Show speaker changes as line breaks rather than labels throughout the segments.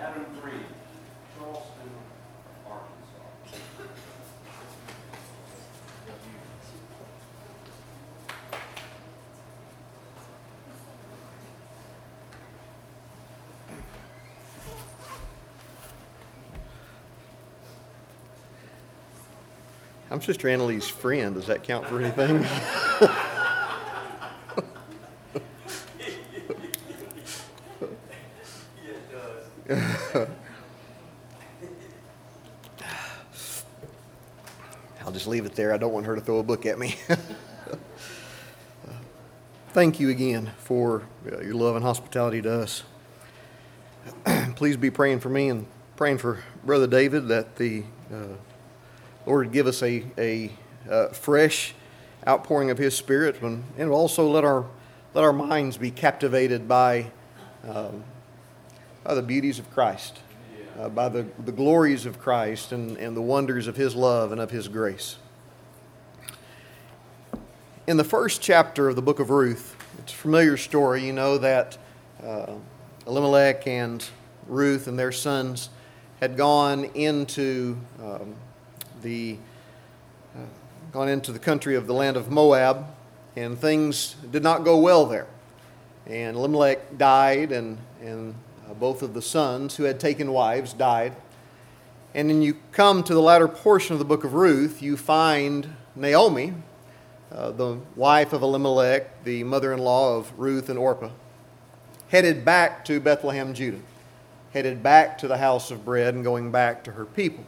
Adam 3, Charleston, Arkansas.
I'm Sister Annalie's friend. Does that count for anything? I'll just leave it there. I don't want her to throw a book at me. Thank you again for your love and hospitality to us. Please be praying for me and praying for Brother David that the Lord would give us a fresh outpouring of His Spirit, and also let our minds be captivated by the beauties of Christ, by the glories of Christ and the wonders of His love and of His grace. In the first chapter of the book of Ruth, it's a familiar story. You know that Elimelech and Ruth and their sons had gone into the country of the land of Moab, and things did not go well there. And Elimelech died, and both of the sons who had taken wives died. And then you come to the latter portion of the book of Ruth, you find Naomi, the wife of Elimelech, the mother-in-law of Ruth and Orpah, headed back to Bethlehem, Judah, headed back to the house of bread and going back to her people.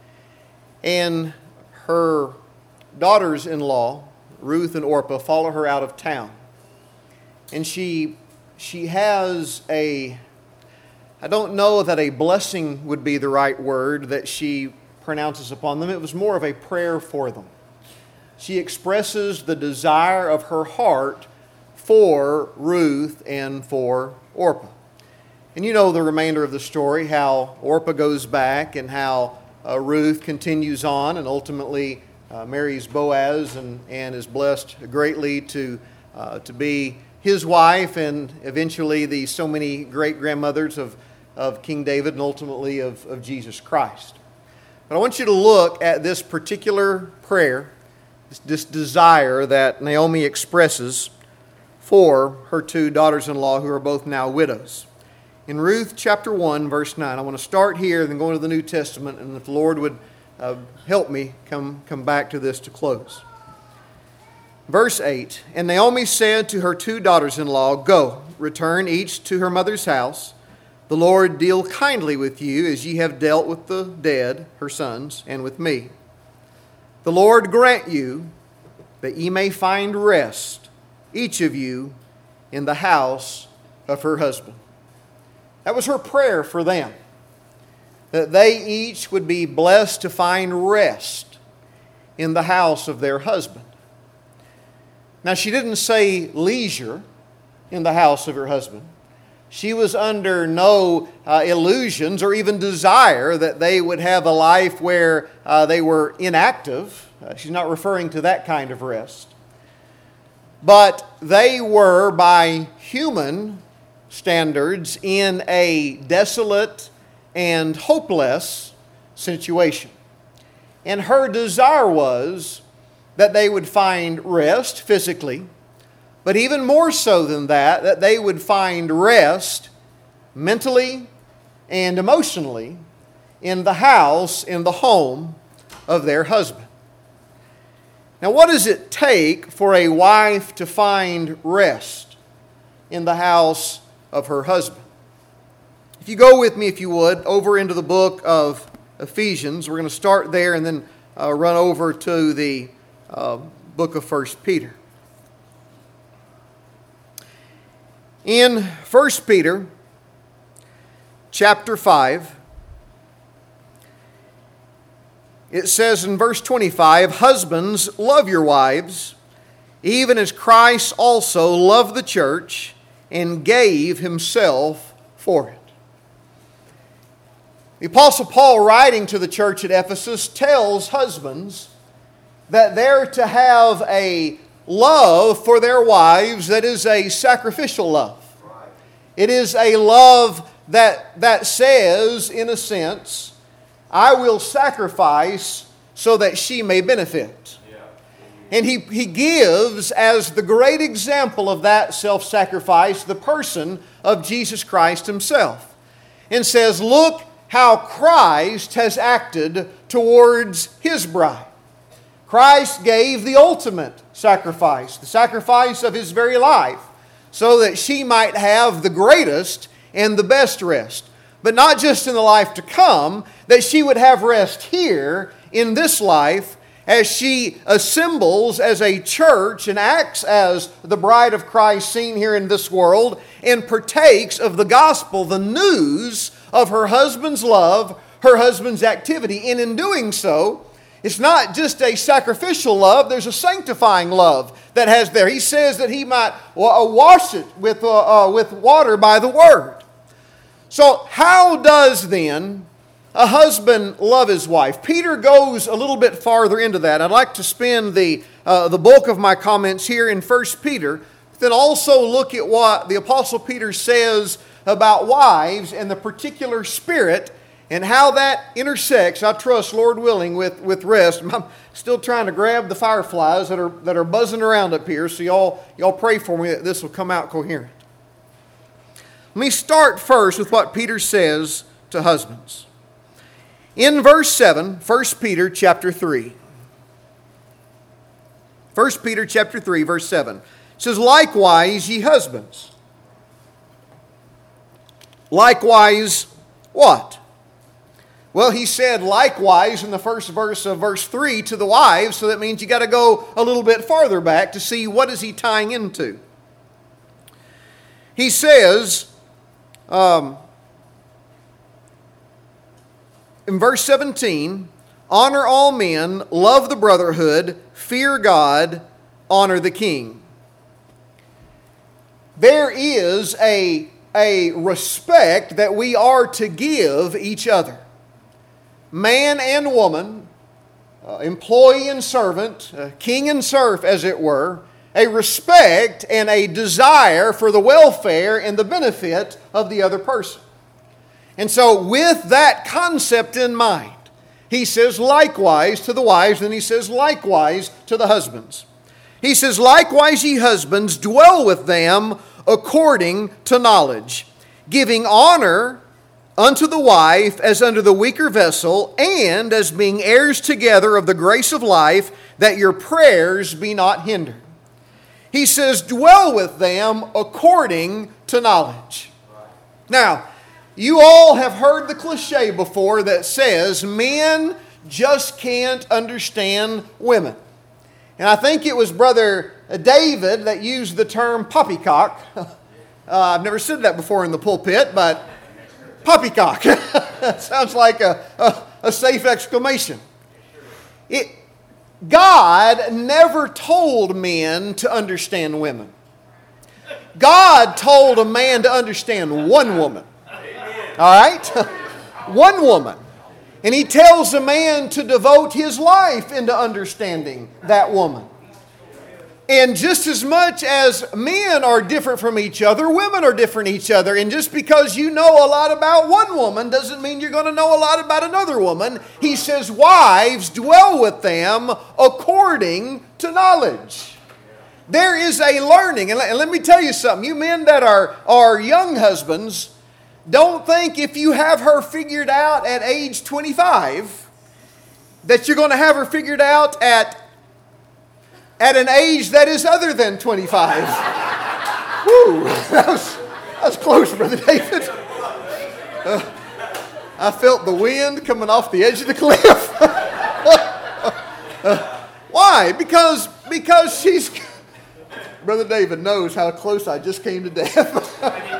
And her daughters-in-law, Ruth and Orpah, follow her out of town. And she has I don't know that a blessing would be the right word that she pronounces upon them. It was more of a prayer for them. She expresses the desire of her heart for Ruth and for Orpah. And you know the remainder of the story, how Orpah goes back and how Ruth continues on and ultimately marries Boaz and is blessed greatly to be his wife and eventually the so many great-grandmothers of King David and ultimately of Jesus Christ. But I want you to look at this particular prayer, this desire that Naomi expresses for her two daughters-in-law who are both now widows. In Ruth chapter 1, verse 9, I want to start here, then go into the New Testament, and if the Lord would help me come back to this to close. Verse 8, And Naomi said to her two daughters-in-law, Go, return each to her mother's house. The Lord deal kindly with you as ye have dealt with the dead, her sons, and with me. The Lord grant you that ye may find rest, each of you, in the house of her husband. That was her prayer for them, that they each would be blessed to find rest in the house of their husband. Now, she didn't say leisure in the house of her husband. She was under no illusions or even desire that they would have a life where they were inactive. She's not referring to that kind of rest. But they were, by human standards, in a desolate and hopeless situation. And her desire was that they would find rest physically, but even more so than that, that they would find rest mentally and emotionally in the house, in the home of their husband. Now, what does it take for a wife to find rest in the house of her husband? If you go with me, if you would, over into the book of Ephesians, we're going to start there and then run over to the book of 1 Peter. In 1 Peter chapter 5, it says in verse 25, Husbands, love your wives, even as Christ also loved the church and gave himself for it. The Apostle Paul, writing to the church at Ephesus, tells husbands that they're to have a love for their wives that is a sacrificial love. It is a love that says, in a sense, I will sacrifice so that she may benefit. And he gives as the great example of that self-sacrifice the person of Jesus Christ Himself. And says, look how Christ has acted towards His bride. Christ gave the ultimate sacrifice, the sacrifice of His very life, so that she might have the greatest and the best rest. But not just in the life to come, that she would have rest here in this life as she assembles as a church and acts as the bride of Christ seen here in this world and partakes of the gospel, the news of her husband's love, her husband's activity. And in doing so, it's not just a sacrificial love, there's a sanctifying love that has there. He says that he might wash it with water by the word. So how does then a husband love his wife? Peter goes a little bit farther into that. I'd like to spend the bulk of my comments here in 1 Peter, then also look at what the Apostle Peter says about wives and the particular spirit and how that intersects, I trust, Lord willing, with rest. I'm still trying to grab the fireflies that are buzzing around up here, so y'all pray for me that this will come out coherent. Let me start first with what Peter says to husbands. In verse 7, 1 Peter chapter 3. 1 Peter chapter 3, verse 7. It says, likewise, ye husbands. Likewise, what? Well, he said likewise in the first verse of verse 3 to the wives, so that means you got to go a little bit farther back to see what is he tying into. He says, in verse 17, honor all men, love the brotherhood, fear God, honor the king. There is a respect that we are to give each other. Man and woman, employee and servant, king and serf as it were, a respect and a desire for the welfare and the benefit of the other person. And so with that concept in mind, he says likewise to the wives, and he says likewise to the husbands. He says, likewise ye husbands, dwell with them according to knowledge, giving honor unto the wife as unto the weaker vessel, and as being heirs together of the grace of life, that your prayers be not hindered. He says, dwell with them according to knowledge. Now, you all have heard the cliche before that says men just can't understand women. And I think it was Brother David that used the term poppycock. I've never said that before in the pulpit, but poppycock. Sounds like a safe exclamation. God never told men to understand women. God told a man to understand one woman. All right? One woman. And He tells a man to devote his life into understanding that woman. And just as much as men are different from each other, women are different from each other. And just because you know a lot about one woman doesn't mean you're going to know a lot about another woman. He says, wives, dwell with them according to knowledge. There is a learning. And let me tell you something. You men that are young husbands, don't think if you have her figured out at age 25 that you're going to have her figured out at an age that is other than 25. Whew, that was close, Brother David. I felt the wind coming off the edge of the cliff. Why? Because she's... Brother David knows how close I just came to death.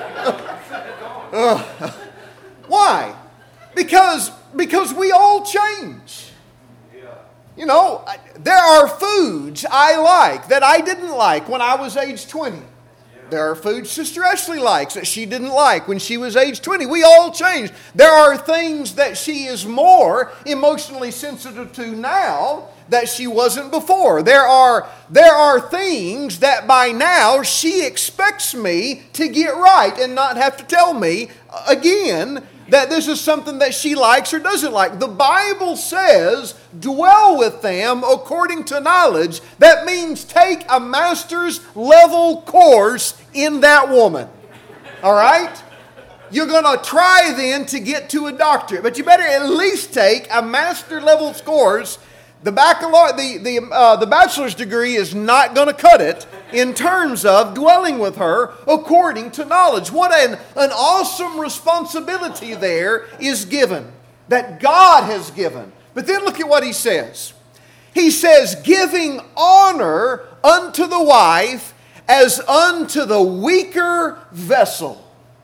Why? Because we all change. You know, there are foods I like that I didn't like when I was age 20. There are foods Sister Ashley likes that she didn't like when she was age 20. We all change. There are things that she is more emotionally sensitive to now that she wasn't before. There are things that by now she expects me to get right and not have to tell me again that this is something that she likes or doesn't like. The Bible says, dwell with them according to knowledge. That means take a master's level course in that woman. All right? You're going to try then to get to a doctorate, but you better at least take a master level course. The bachelor's degree is not going to cut it in terms of dwelling with her according to knowledge. What an awesome responsibility there is given, that God has given. But then look at what he says. He says, giving honor unto the wife as unto the weaker vessel,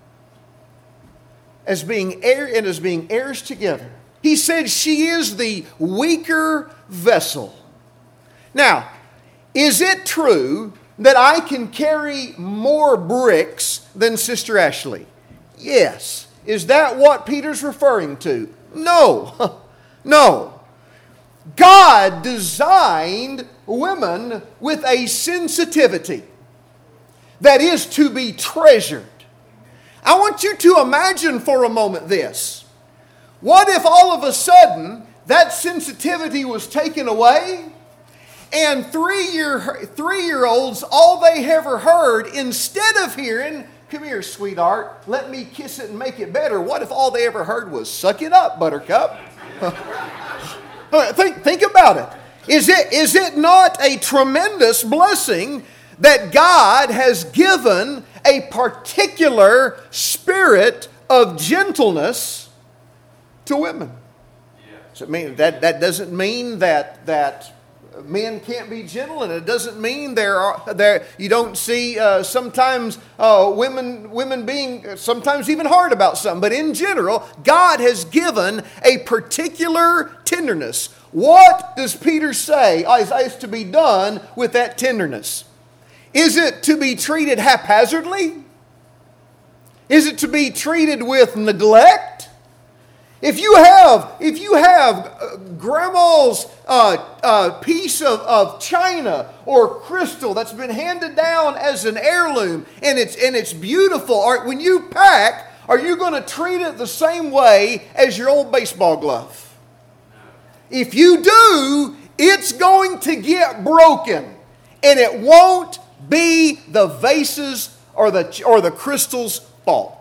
as being heirs together. He said she is the weaker vessel. Now, is it true that I can carry more bricks than Sister Ashley? Yes. Is that what Peter's referring to? No. No. God designed women with a sensitivity that is to be treasured. I want you to imagine for a moment this. What if all of a sudden that sensitivity was taken away and three-year-olds, all they ever heard, instead of hearing, come here, sweetheart, let me kiss it and make it better, what if all they ever heard was, suck it up, buttercup? Think about it. Is it not a tremendous blessing that God has given a particular spirit of gentleness to women? So that doesn't mean that men can't be gentle, and it doesn't mean you don't see sometimes women being sometimes even hard about something. But in general, God has given a particular tenderness. What does Peter say is to be done with that tenderness? Is it to be treated haphazardly? Is it to be treated with neglect? If you have grandma's piece of china or crystal that's been handed down as an heirloom and it's beautiful, when you pack, are you going to treat it the same way as your old baseball glove? If you do, it's going to get broken, and it won't be the vases or the crystal's fault.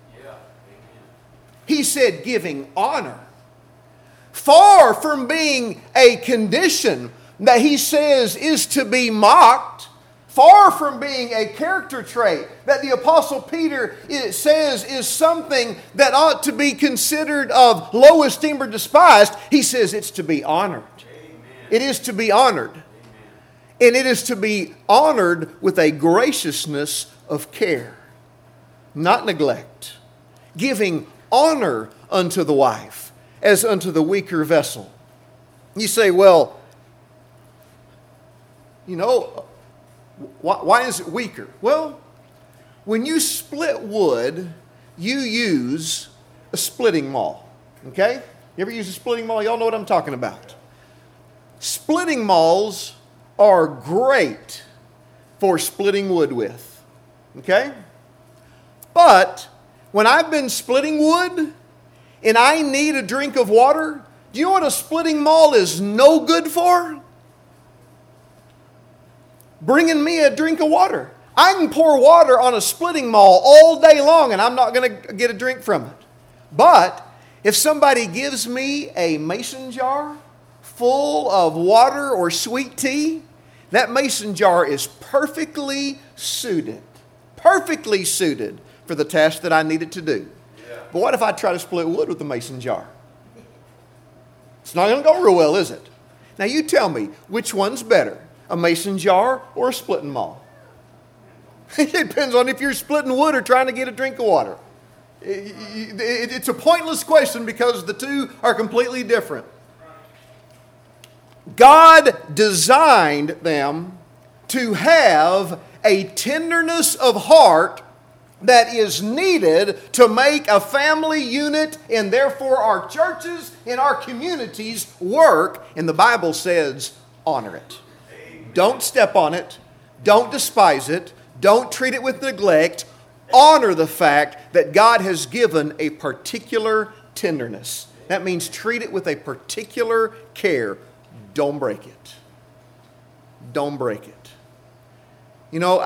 He said giving honor. Far from being a condition that he says is to be mocked, far from being a character trait that the Apostle Peter says is something that ought to be considered of low esteem or despised, he says it's to be honored. Amen. It is to be honored. Amen. And it is to be honored with a graciousness of care, not neglect. Giving honor unto the wife as unto the weaker vessel. You say, well, why is it weaker? Well, when you split wood, you use a splitting maul. Okay? You ever use a splitting maul? Y'all know what I'm talking about. Splitting mauls are great for splitting wood with. Okay? But when I've been splitting wood and I need a drink of water, do you know what a splitting maul is no good for? Bringing me a drink of water. I can pour water on a splitting maul all day long and I'm not going to get a drink from it. But if somebody gives me a mason jar full of water or sweet tea, that mason jar is perfectly suited for the task that I needed to do. Yeah. But what if I try to split wood with the mason jar? It's not going to go real well, is it? Now you tell me, which one's better, a mason jar or a splitting maul? It depends on if you're splitting wood or trying to get a drink of water. It's a pointless question because the two are completely different. God designed them to have a tenderness of heart that is needed to make a family unit and therefore our churches and our communities work. And the Bible says, honor it. Don't step on it. Don't despise it. Don't treat it with neglect. Honor the fact that God has given a particular tenderness. That means treat it with a particular care. Don't break it. Don't break it. You know,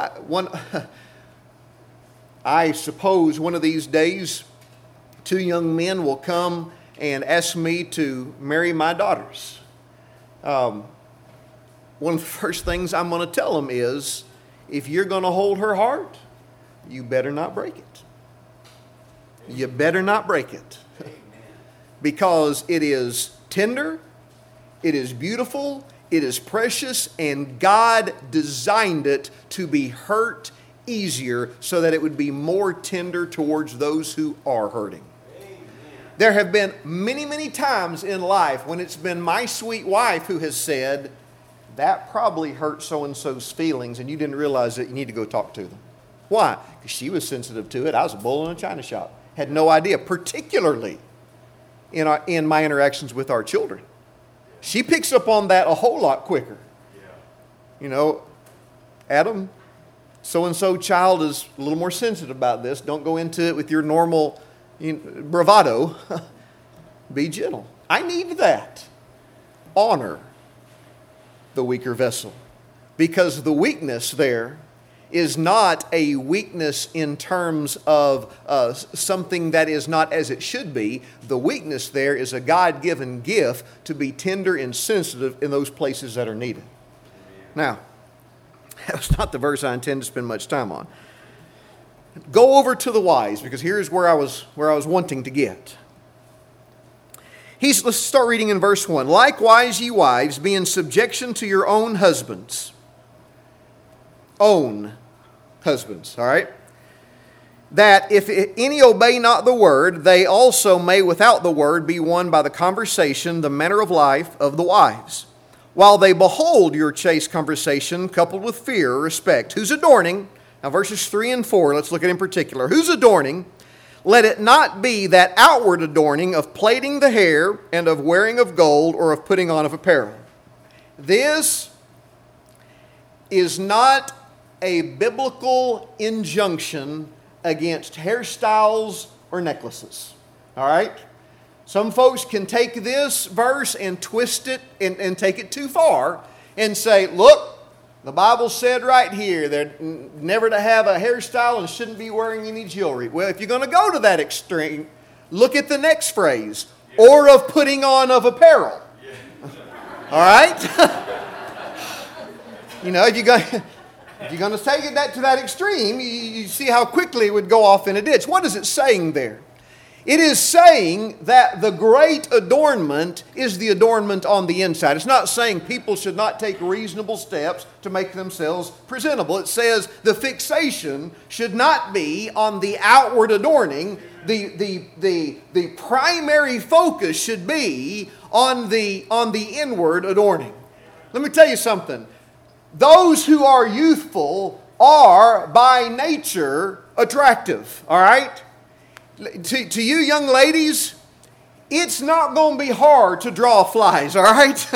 I suppose one of these days, two young men will come and ask me to marry my daughters. One of the first things I'm going to tell them is, if you're going to hold her heart, you better not break it. You better not break it. Because it is tender, it is beautiful, it is precious, and God designed it to be hurt easier so that it would be more tender towards those who are hurting. There have been many, many times in life when it's been my sweet wife who has said, that probably hurt so-and-so's feelings and you didn't realize it, you need to go talk to them. Why? Because she was sensitive to it. I was a bull in a china shop. Had no idea, particularly in my interactions with our children. She picks up on that a whole lot quicker. You know, Adam, so-and-so child is a little more sensitive about this. Don't go into it with your normal bravado. Be gentle. I need that. Honor the weaker vessel. Because the weakness there is not a weakness in terms of something that is not as it should be. The weakness there is a God-given gift to be tender and sensitive in those places that are needed. Now, that's not the verse I intend to spend much time on. Go over to the wise, because here's where I was wanting to get. Let's start reading in verse 1. Likewise, ye wives, be in subjection to your own husbands. Own husbands, all right? That if any obey not the word, they also may without the word be won by the conversation, the manner of life of the wives, while they behold your chaste conversation coupled with fear or respect. Whose adorning, now verses 3 and 4, let's look at in particular. Whose adorning, let it not be that outward adorning of plaiting the hair and of wearing of gold or of putting on of apparel. This is not a biblical injunction against hairstyles or necklaces. All right? Some folks can take this verse and twist it and take it too far and say, look, the Bible said right here that never to have a hairstyle and shouldn't be wearing any jewelry. Well, if you're going to go to that extreme, look at the next phrase, or of putting on of apparel. All right? You know, if you're going to take it to that extreme, you see how quickly it would go off in a ditch. What is it saying there? It is saying that the great adornment is the adornment on the inside. It's not saying people should not take reasonable steps to make themselves presentable. It says the fixation should not be on the outward adorning. The primary focus should be on the inward adorning. Let me tell you something. Those who are youthful are by nature attractive, all right? To you young ladies, it's not going to be hard to draw flies, all right?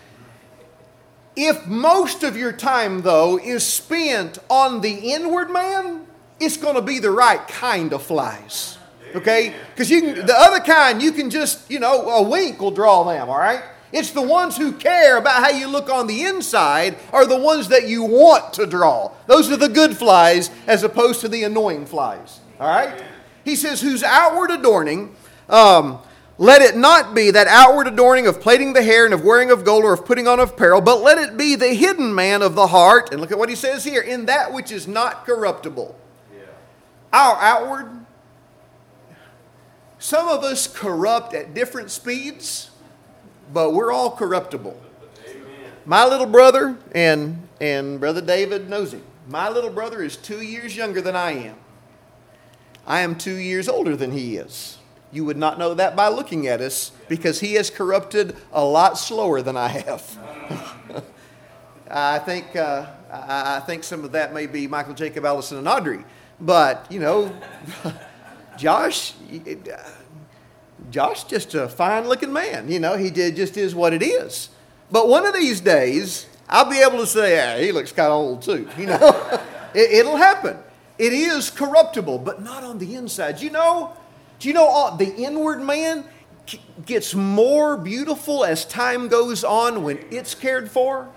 If most of your time, though, is spent on the inward man, it's going to be the right kind of flies, okay? Because the other kind, you can just, a wink will draw them, all right? It's the ones who care about how you look on the inside are the ones that you want to draw. Those are the good flies as opposed to the annoying flies, all right? He says, whose outward adorning, let it not be that outward adorning of plaiting the hair and of wearing of gold or of putting on of apparel, but let it be the hidden man of the heart. And look at what he says here, in that which is not corruptible. Yeah. Our outward, some of us corrupt at different speeds, but we're all corruptible. Amen. My little brother, and Brother David knows him, my little brother is 2 years younger than I am. I am 2 years older than he is. You would not know that by looking at us because he has corrupted a lot slower than I have. I think some of that may be Michael, Jacob, Allison, and Audrey. But, Josh just a fine-looking man. He just is what it is. But one of these days, I'll be able to say, yeah, he looks kind of old too. It'll happen. It is corruptible, but not on the inside. Do you know the inward man gets more beautiful as time goes on when it's cared for?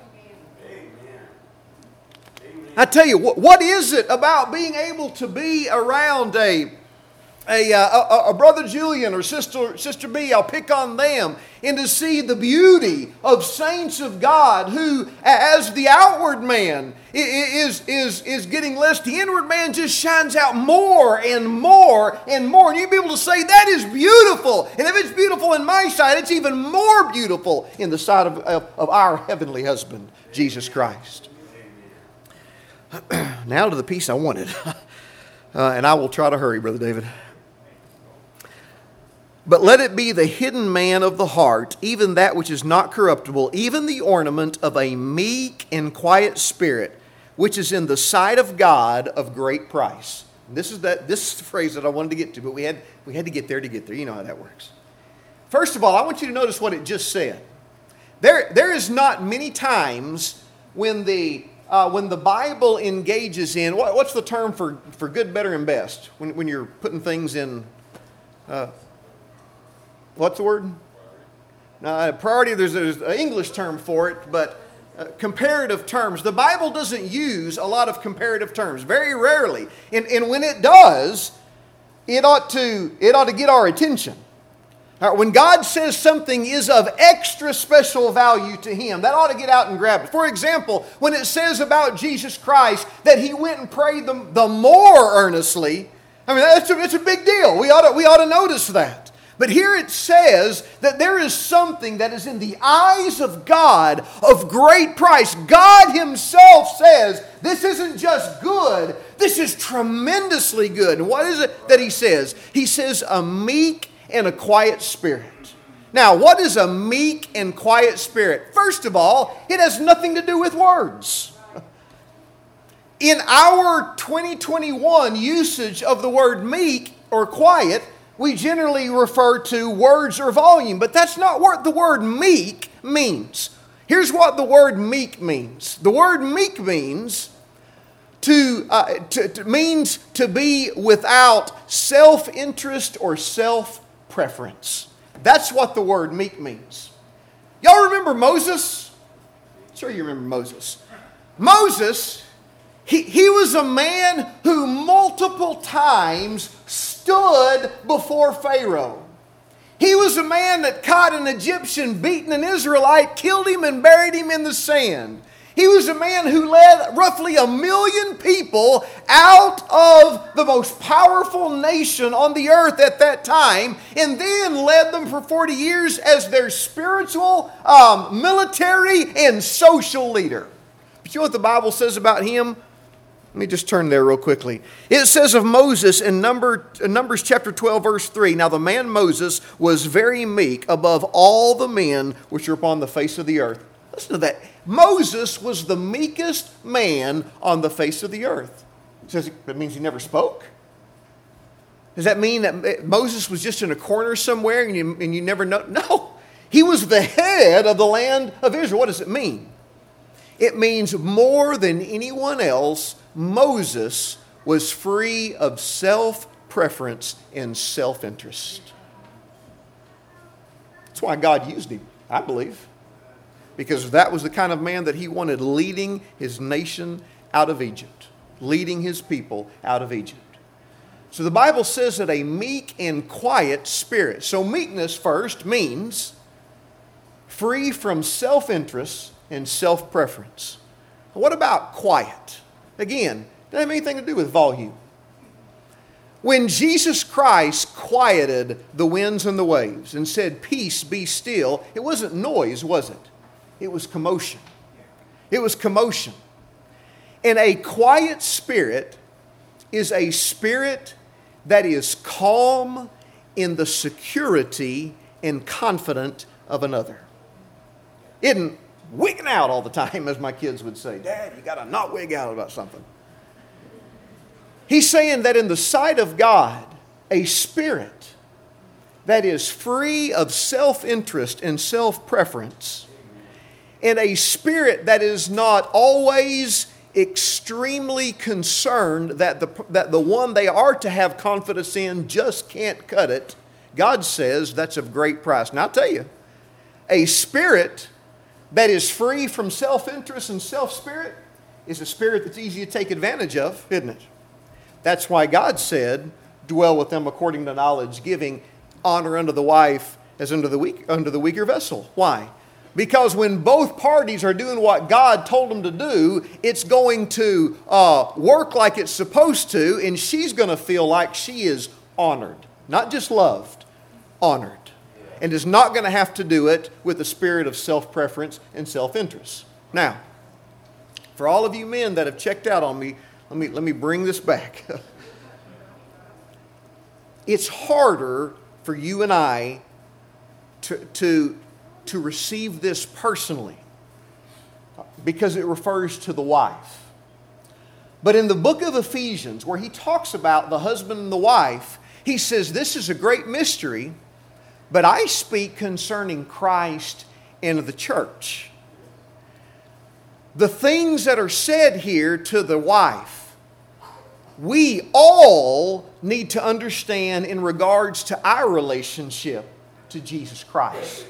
I tell you, what is it about being able to be around a brother Julian or sister B, I'll pick on them, and to see the beauty of saints of God who, as the outward man is getting less, the inward man just shines out more and more and more. And you'll be able to say, that is beautiful. And if it's beautiful in my sight, it's even more beautiful in the sight of our heavenly husband, Jesus Christ. Now to the piece I wanted. And I will try to hurry, Brother David. But let it be the hidden man of the heart, even that which is not corruptible, even the ornament of a meek and quiet spirit, which is in the sight of God of great price. And this is the phrase that I wanted to get to, but we had to get there to get there. You know how that works. First of all, I want you to notice what it just said. There is not many times when the Bible engages in, what's the term for good, better, and best? When you're putting things in... what's the word? Priority, there's an English term for it, but comparative terms. The Bible doesn't use a lot of comparative terms, very rarely. And when it does, it ought to get our attention. When God says something is of extra special value to Him, that ought to get out and grab it. For example, when it says about Jesus Christ that He went and prayed the more earnestly, I mean, it's a big deal. We ought to notice that. But here it says that there is something that is in the eyes of God of great price. God Himself says this isn't just good, this is tremendously good. And what is it that He says? He says a meek and a quiet spirit. Now, what is a meek and quiet spirit? First of all, it has nothing to do with words. In our 2021 usage of the word meek or quiet, we generally refer to words or volume, but that's not what the word meek means. Here's what the word meek means. The word meek means to be without self-interest or self-preference. That's what the word meek means. Y'all remember Moses? Sure you remember Moses. Moses, he was a man who multiple times stood before Pharaoh. He was a man that caught an Egyptian beating an Israelite, killed him and buried him in the sand. He was a man who led roughly 1 million people out of the most powerful nation on the earth at that time, and then led them for 40 years as their spiritual, military, and social leader. But you know what the Bible says about him? Let me just turn there real quickly. It says of Moses in Numbers chapter 12, verse 3, now the man Moses was very meek above all the men which are upon the face of the earth. Listen to that. Moses was the meekest man on the face of the earth. Says that means he never spoke? Does that mean that Moses was just in a corner somewhere and you never know? No. He was the head of the land of Israel. What does it mean? It means more than anyone else, Moses was free of self-preference and self-interest. That's why God used him, I believe. Because that was the kind of man that he wanted leading his nation out of Egypt. Leading his people out of Egypt. So the Bible says that a meek and quiet spirit. So meekness first means free from self-interest and self-preference. What about quiet? Again, doesn't have anything to do with volume. When Jesus Christ quieted the winds and the waves and said, "Peace, be still," it wasn't noise, was it? It was commotion. It was commotion. And a quiet spirit is a spirit that is calm in the security and confident of another. Isn't wigging out all the time, as my kids would say. Dad, you got to not wig out about something. He's saying that in the sight of God, a spirit that is free of self-interest and self-preference, and a spirit that is not always extremely concerned that the one they are to have confidence in just can't cut it, God says that's of great price. Now I'll tell you, a spirit that is free from self-interest and self-spirit is a spirit that's easy to take advantage of, isn't it? That's why God said, dwell with them according to knowledge, giving honor unto the wife as unto the weaker vessel. Why? Because when both parties are doing what God told them to do, it's going to work like it's supposed to, and she's going to feel like she is honored. Not just loved, honored. And is not going to have to do it with a spirit of self-preference and self-interest. Now, for all of you men that have checked out on me, let me bring this back. It's harder for you and I to receive this personally because it refers to the wife. But in the book of Ephesians, where he talks about the husband and the wife, he says this is a great mystery, but I speak concerning Christ and the church. The things that are said here to the wife, we all need to understand in regards to our relationship to Jesus Christ.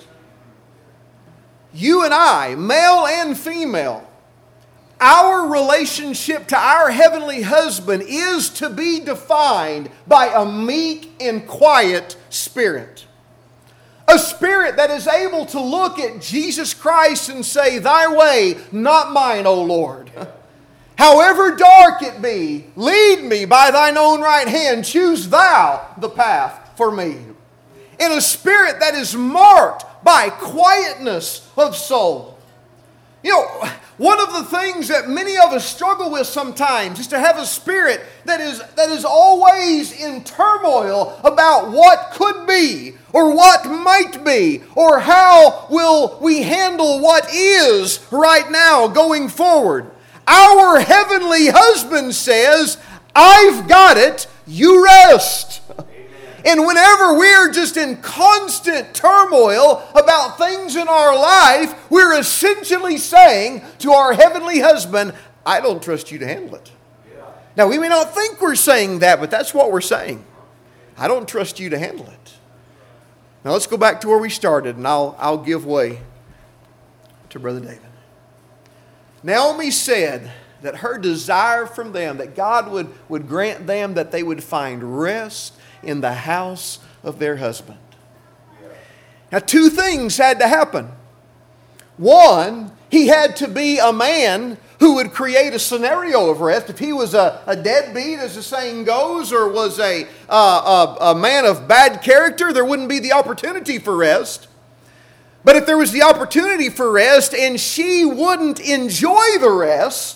You and I, male and female, our relationship to our heavenly husband is to be defined by a meek and quiet spirit. A spirit that is able to look at Jesus Christ and say, thy way, not mine, O Lord. However dark it be, lead me by thine own right hand. Choose thou the path for me. In a spirit that is marked by quietness of soul. You know, one of the things that many of us struggle with sometimes is to have a spirit that is always in turmoil about what could be or what might be or how will we handle what is right now going forward. Our heavenly husband says, I've got it, you rest. And whenever we're just in constant turmoil about things in our life, we're essentially saying to our heavenly husband, I don't trust you to handle it. Yeah. Now, we may not think we're saying that, but that's what we're saying. I don't trust you to handle it. Now, let's go back to where we started, and I'll give way to Brother David. Naomi said that her desire from them, that God would grant them that they would find rest in the house of their husband. Now, two things had to happen. One, he had to be a man who would create a scenario of rest. If he was a deadbeat, as the saying goes, or was a man of bad character, there wouldn't be the opportunity for rest. But if there was the opportunity for rest and she wouldn't enjoy the rest,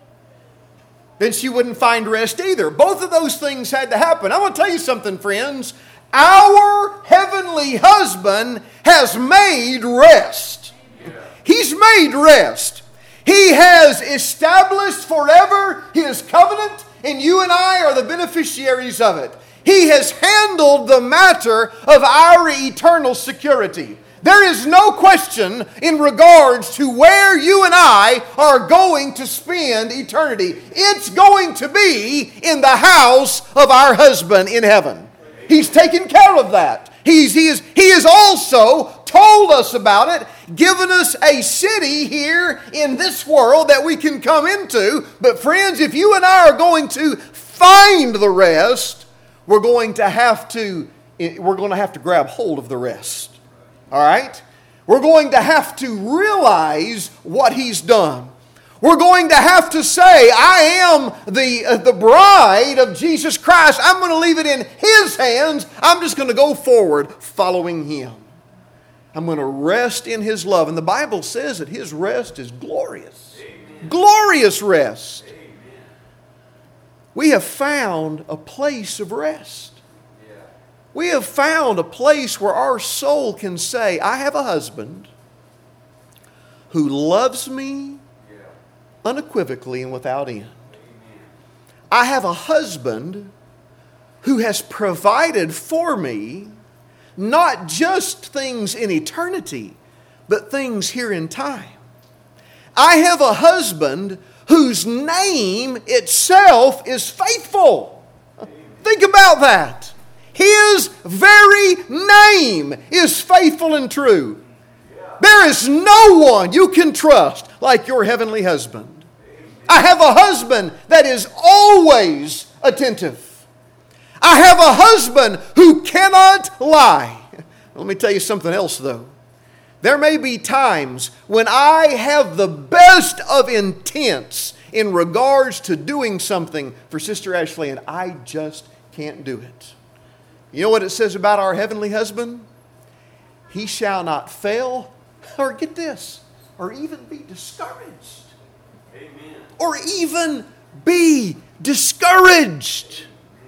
then she wouldn't find rest either. Both of those things had to happen. I want to tell you something, friends. Our heavenly husband has made rest. He's made rest. He has established forever His covenant, and you and I are the beneficiaries of it. He has handled the matter of our eternal security. There is no question in regards to where you and I are going to spend eternity. It's going to be in the house of our husband in heaven. He's taken care of that. He has also told us about it, given us a city here in this world that we can come into. But friends, if you and I are going to find the rest, we're going to have to grab hold of the rest. All right? We're going to have to realize what He's done. We're going to have to say, I am the bride of Jesus Christ. I'm going to leave it in His hands. I'm just going to go forward following Him. I'm going to rest in His love. And the Bible says that His rest is glorious. Amen. Glorious rest. Amen. We have found a place of rest. We have found a place where our soul can say, I have a husband who loves me
Yeah.
unequivocally and without end.
Amen.
I have a husband who has provided for me not just things in eternity, but things here in time. I have a husband whose name itself is faithful. Think about that. His very name is faithful and true. There is no one you can trust like your heavenly husband. I have a husband that is always attentive. I have a husband who cannot lie. Let me tell you something else, though. There may be times when I have the best of intents in regards to doing something for Sister Ashley, and I just can't do it. You know what it says about our heavenly husband? He shall not fail, or get this, or even be discouraged.
Amen.
Or even be discouraged.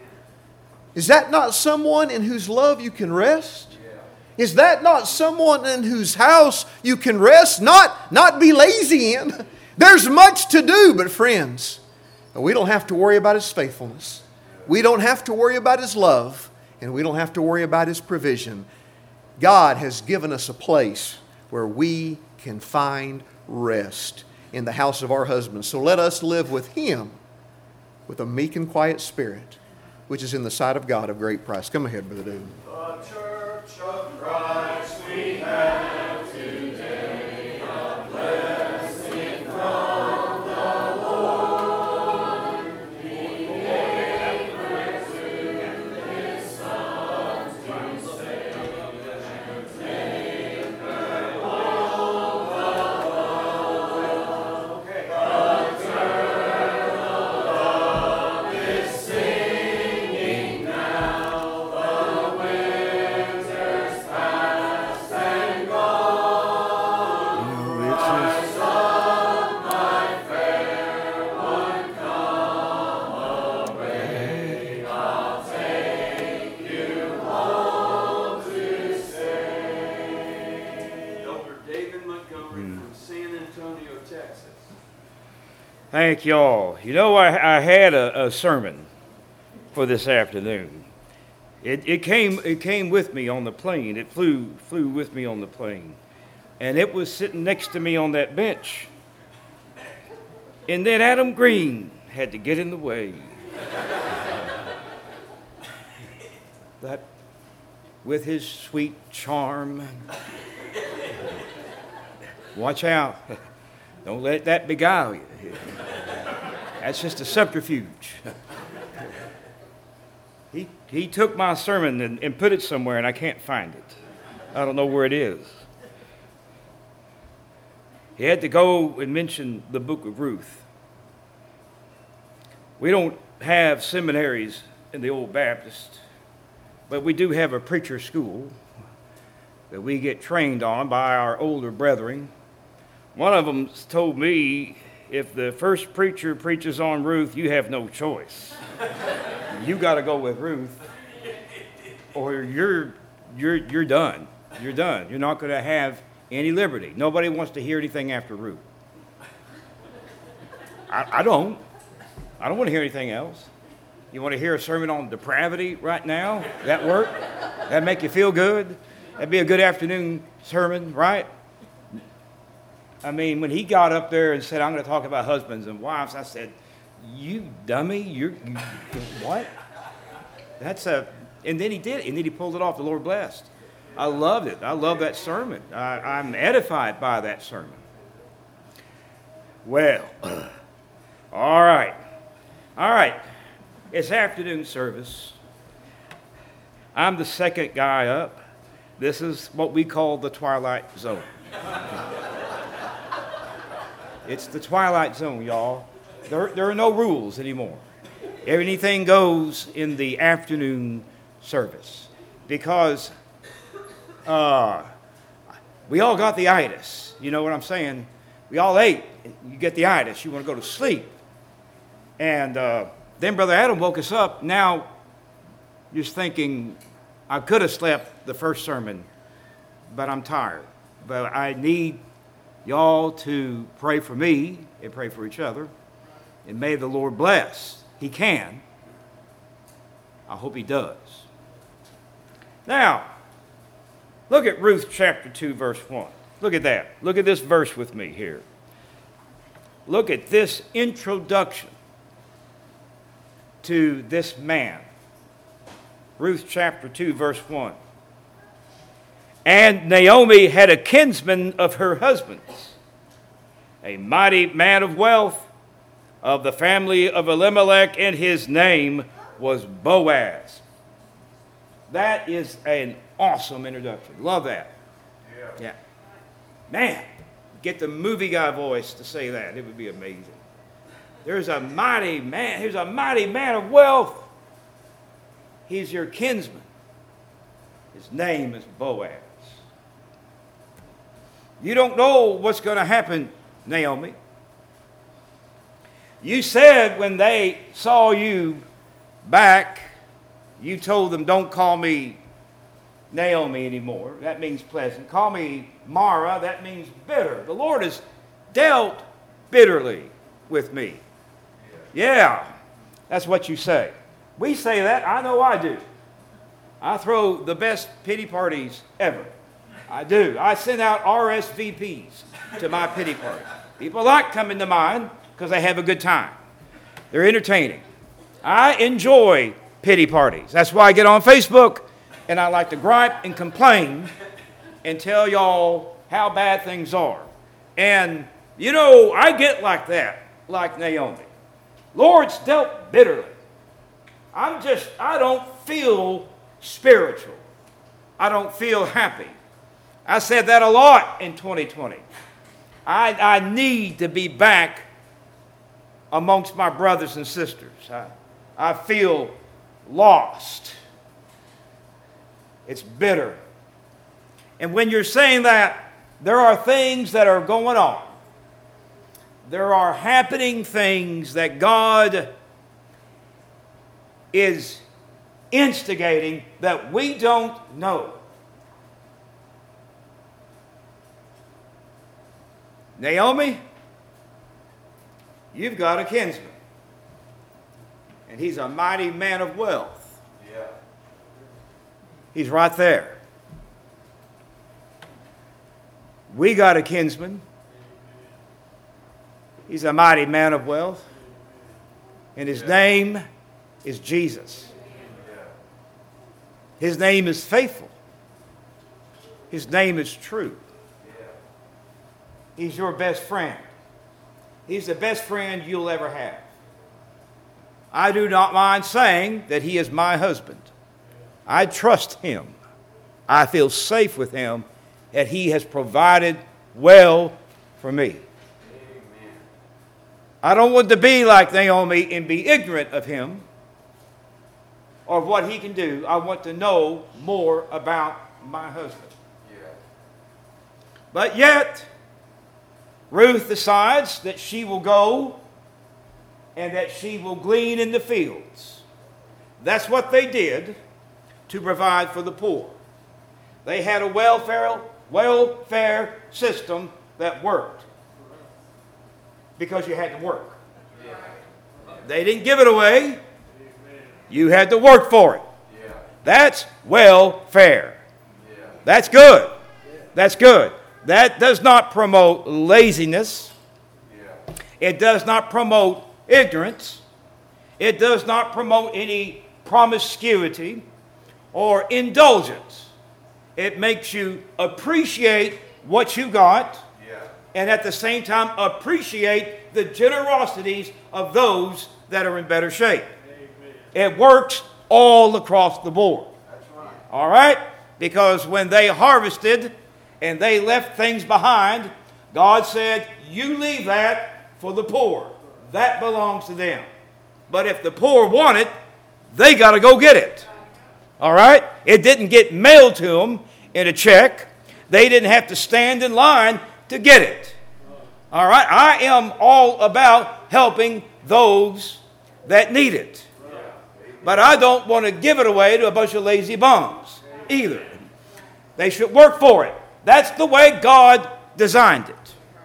Is that not someone in whose love you can rest? Is that not someone in whose house you can rest? Not be lazy in. There's much to do, but friends, we don't have to worry about His faithfulness. We don't have to worry about His love. And we don't have to worry about His provision. God has given us a place where we can find rest in the house of our husband. So let us live with Him with a meek and quiet spirit, which is in the sight of God of great price. Come ahead, Brother David.
The church of Christ we have today, a blessing from the Lord. He gave birth to His Son to save and take her all the world. The church of love is singing now. The winter's past and gone. Rise up, my fair one, come away. I'll take you home to stay. Elder David Montgomery from San Antonio, Texas.
Thank y'all. You know, I had a sermon for this afternoon. It came with me on the plane. It flew with me on the plane. And it was sitting next to me on that bench. And then Adam Green had to get in the way. That, with his sweet charm. Watch out. Don't let that beguile you. That's just a subterfuge. He took my sermon and put it somewhere, and I can't find it. I don't know where it is. He had to go and mention the book of Ruth. We don't have seminaries in the Old Baptist, but we do have a preacher school that we get trained on by our older brethren. One of them told me, if the first preacher preaches on Ruth, you have no choice. You got to go with Ruth, or you're done. You're done. You're not going to have any liberty. Nobody wants to hear anything after Ruth. I don't. I don't want to hear anything else. You want to hear a sermon on depravity right now? That work? That make you feel good? That'd be a good afternoon sermon, right? I mean, when he got up there and said, I'm going to talk about husbands and wives, I said, you dummy, you what? And then he did it, and then he pulled it off. The Lord blessed. I loved it. I love that sermon. I'm edified by that sermon. Well, all right. It's afternoon service. I'm the second guy up. This is what we call the Twilight Zone. It's the Twilight Zone, y'all. There are no rules anymore. Anything goes in the afternoon service because we all got the itis. You know what I'm saying? We all ate. You get the itis. You want to go to sleep. And then Brother Adam woke us up. Now, just thinking, I could have slept the first sermon, but I'm tired. But I need y'all to pray for me and pray for each other. And may the Lord bless. He can. I hope He does. Now, look at Ruth chapter 2, verse 1. Look at that. Look at this verse with me here. Look at this introduction to this man. Ruth chapter 2, verse 1. And Naomi had a kinsman of her husband's, a mighty man of wealth of the family of Elimelech, and his name was Boaz. That is an awesome introduction. Love that. Yeah. Man, get the movie guy voice to say that. It would be amazing. There's a mighty man. Here's a mighty man of wealth. He's your kinsman. His name is Boaz. You don't know what's going to happen, Naomi. You said when they saw you back, you told them, don't call me Naomi anymore. That means pleasant. Call me Mara. That means bitter. The Lord has dealt bitterly with me. Yeah, that's what you say. We say that. I know I do. I throw the best pity parties ever. I do. I send out RSVPs to my pity party. People like coming to mine because they have a good time. They're entertaining. I enjoy pity parties. That's why I get on Facebook and I like to gripe and complain and tell y'all how bad things are. And, you know, I get like that, like Naomi. Lord's dealt bitterly. I don't feel spiritual. I don't feel happy. I said that a lot in 2020. I need to be back amongst my brothers and sisters. I feel lost. It's bitter. And when you're saying that, there are things that are going on. There are happening things that God is instigating that we don't know. Naomi, you've got a kinsman. And he's a mighty man of wealth.
Yeah.
He's right there. We got a kinsman. He's a mighty man of wealth. And his name is Jesus. His name is faithful. His name is true. He's your best friend. He's the best friend you'll ever have. I do not mind saying that he is my husband. I trust him. I feel safe with him, that he has provided well for me.
Amen.
I don't want to be like Naomi and be ignorant of him or of what he can do. I want to know more about my husband.
Yeah.
But yet, Ruth decides that she will go and that she will glean in the fields. That's what they did to provide for the poor. They had a welfare system that worked because you had to work. They didn't give it away. You had to work for it.
Yeah.
That's welfare.
Yeah.
That's good. That's good. That does not promote laziness.
Yeah.
It does not promote ignorance. It does not promote any promiscuity or indulgence. It makes you appreciate what you got,
Yeah.
and at the same time appreciate the generosities of those that are in better shape. It works all across the board.
That's right.
All right? Because when they harvested and they left things behind, God said, you leave that for the poor. That belongs to them. But if the poor want it, they got to go get it. All right? It didn't get mailed to them in a check. They didn't have to stand in line to get it. All right? I am all about helping those that need it. But I don't want to give it away to a bunch of lazy bums either. They should work for it. That's the way God designed it.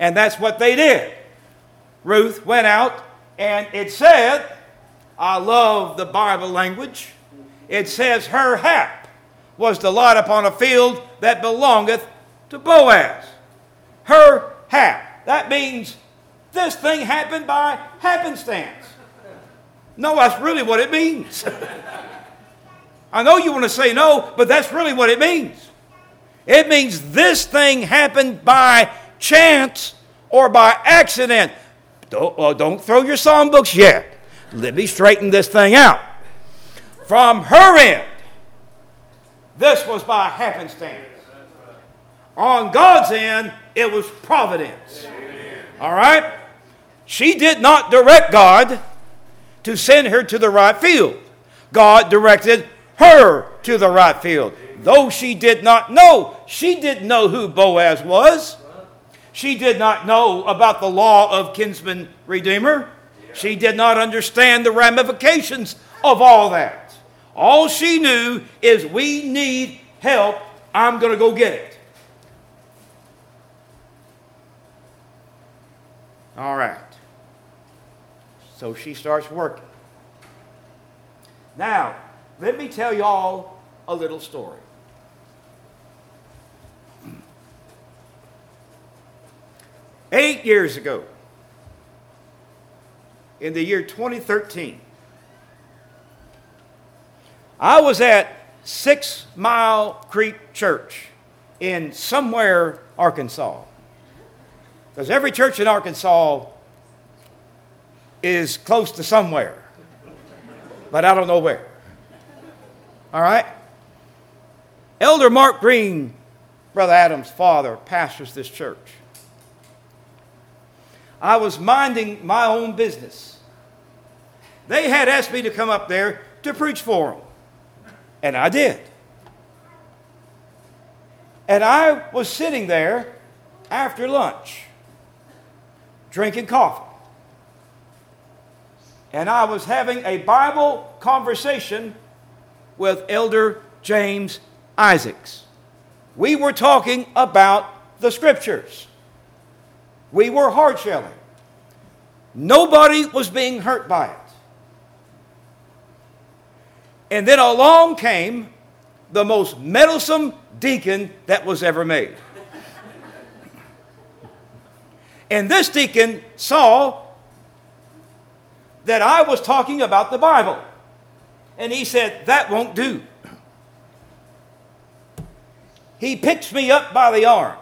And that's what they did. Ruth went out, and it said, I love the Bible language, it says her hap was to lot upon a field that belongeth to Boaz. Her hap. That means this thing happened by happenstance. No, that's really what it means. I know you want to say no, but that's really what it means. It means this thing happened by chance or by accident. Don't throw your psalm books yet. Let me straighten this thing out. From her end, this was by happenstance. On God's end, it was providence. All right? She did not direct God to send her to the right field. God directed her to the right field. Though she did not know, she didn't know who Boaz was. She did not know about the law of kinsman redeemer. She did not understand the ramifications of all that. All she knew is we need help. I'm going to go get it. All right. So she starts working. Now, let me tell you all a little story. Eight years ago, in the year 2013, I was at 6 Mile Creek Church in somewhere, Arkansas. Because every church in Arkansas is close to somewhere, but I don't know where. All right? Elder Mark Green, Brother Adam's father, pastors this church. I was minding my own business. They had asked me to come up there to preach for them, and I did. And I was sitting there after lunch, drinking coffee. And I was having a Bible conversation with Elder James Isaacs. We were talking about the Scriptures. We were hard shelling. Nobody was being hurt by it. And then along came the most meddlesome deacon that was ever made. And this deacon saw that I was talking about the Bible. And he said, that won't do. He picks me up by the arm.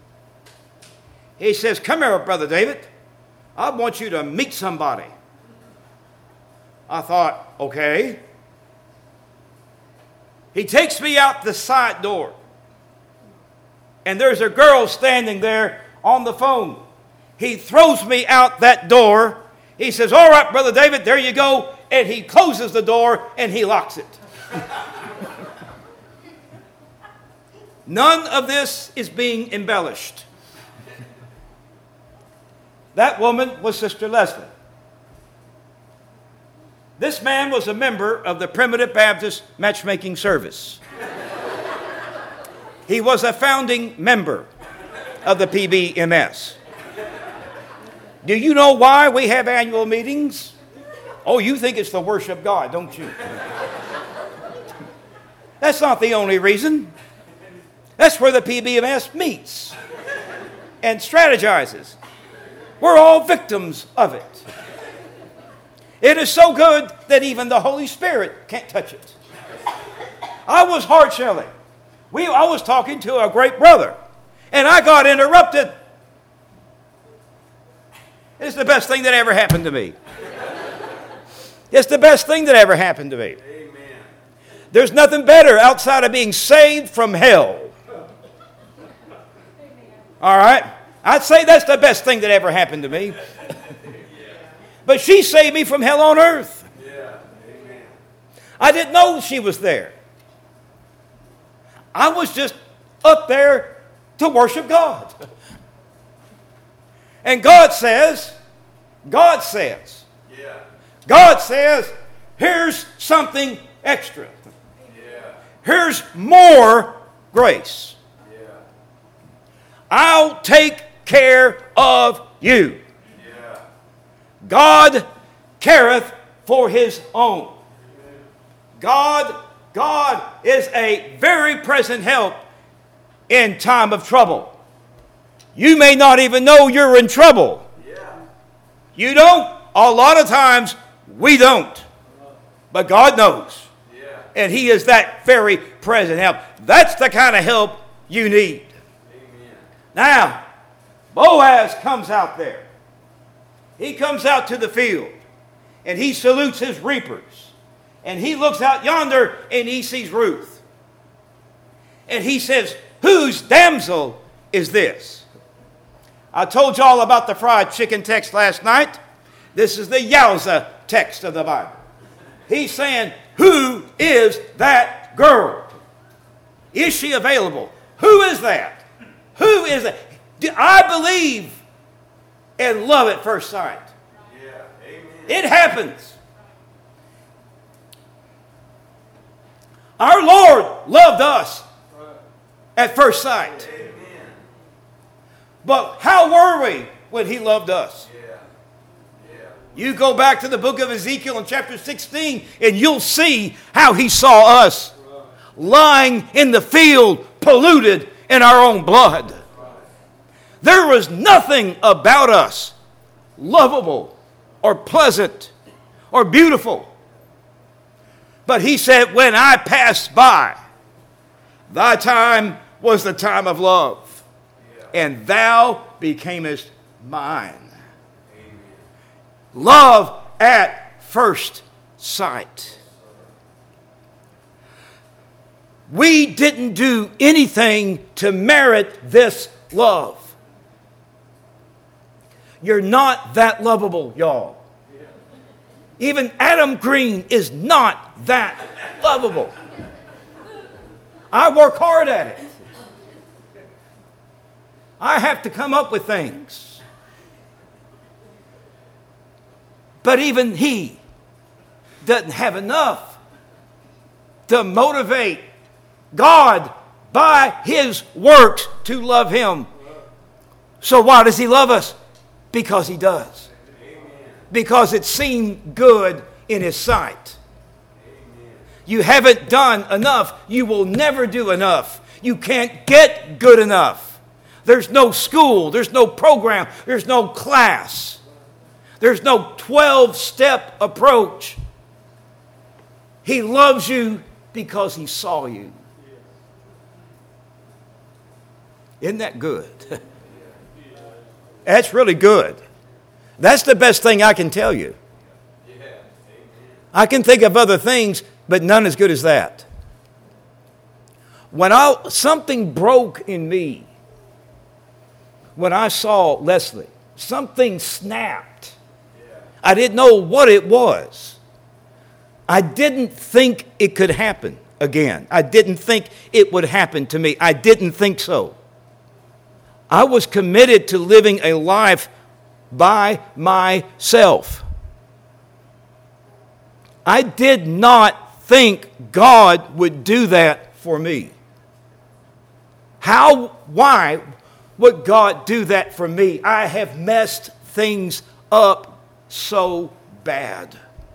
He says, come here, Brother David. I want you to meet somebody. I thought, okay. He takes me out the side door. And there's a girl standing there on the phone. He throws me out that door. He says, all right, Brother David, there you go. And he closes the door and he locks it. None of this is being embellished. That woman was Sister Leslie. This man was a member of the Primitive Baptist Matchmaking Service. He was a founding member of the PBMS. Do you know why we have annual meetings? Oh, you think it's to worship God, don't you? That's not the only reason. That's where the PBMS meets and strategizes. We're all victims of it. It is so good that even the Holy Spirit can't touch it. I was hard shelling. I was talking to a great brother, and I got interrupted. It's the best thing that ever happened to me. It's the best thing that ever happened to me.
Amen.
There's nothing better outside of being saved from hell. All right? I'd say that's the best thing that ever happened to me. But she saved me from hell on earth.
Yeah. Amen.
I didn't know she was there. I was just up there to worship God. And God says,
Yeah.
God says, here's something extra.
Yeah.
Here's more grace.
Yeah.
I'll take care of you.
Yeah.
God careth for his own. God is a very present help in time of trouble. You may not even know you're in trouble.
Yeah.
You don't. A lot of times we don't. But God knows.
Yeah.
And he is that very present help. That's the kind of help you need.
Amen.
Now, Boaz comes out there. He comes out to the field. And he salutes his reapers. And he looks out yonder and he sees Ruth. And he says, whose damsel is this? I told you all about the fried chicken text last night. This is the Yowza text of the Bible. He's saying, who is that girl? Is she available? Who is that? Who is that? I believe and love at first sight.
Yeah. Amen.
It happens. Our Lord loved us at first sight.
Amen.
But how were we when he loved us?
Yeah. Yeah.
You go back to the book of Ezekiel in chapter 16 and you'll see how he saw us lying in the field, polluted in our own blood. There was nothing about us lovable or pleasant or beautiful. But he said, when I passed by, thy time was the time of love, and thou becamest mine.
Amen.
Love at first sight. We didn't do anything to merit this love. You're not that lovable, y'all. Even Adam Green is not that lovable. I work hard at it. I have to come up with things. But even he doesn't have enough to motivate God by his works to love him. So why does he love us? Because he does. Because it seemed good in his sight. You haven't done enough. You will never do enough. You can't get good enough. There's no school. There's no program. There's no class. There's no 12-step approach. He loves you because he saw you. Isn't that good? That's really good. That's the best thing I can tell you. I can think of other things, but none as good as that. When something broke in me, when I saw Leslie, something snapped. I didn't know what it was. I didn't think it could happen again. I didn't think it would happen to me. I didn't think so. I was committed to living a life by myself. I did not think God would do that for me. Why would God do that for me? I have messed things up so bad.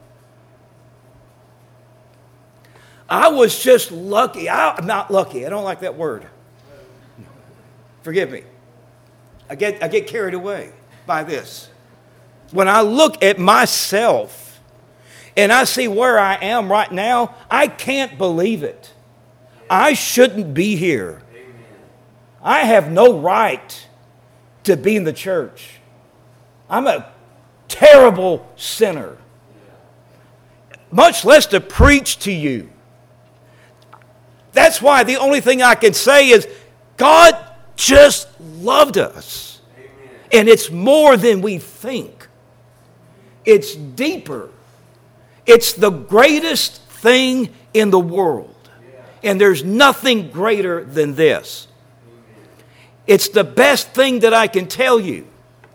I was just lucky. I'm not lucky. I don't like that word. Forgive me. I get carried away by this. When I look at myself and I see where I am right now, I can't believe it. I shouldn't be here. I have no right to be in the church. I'm a terrible sinner. Much less to preach to you. That's why the only thing I can say is God just loved us. And it's more than we think. It's deeper. It's the greatest thing in the world. And there's nothing greater than this. It's the best thing that I can tell you.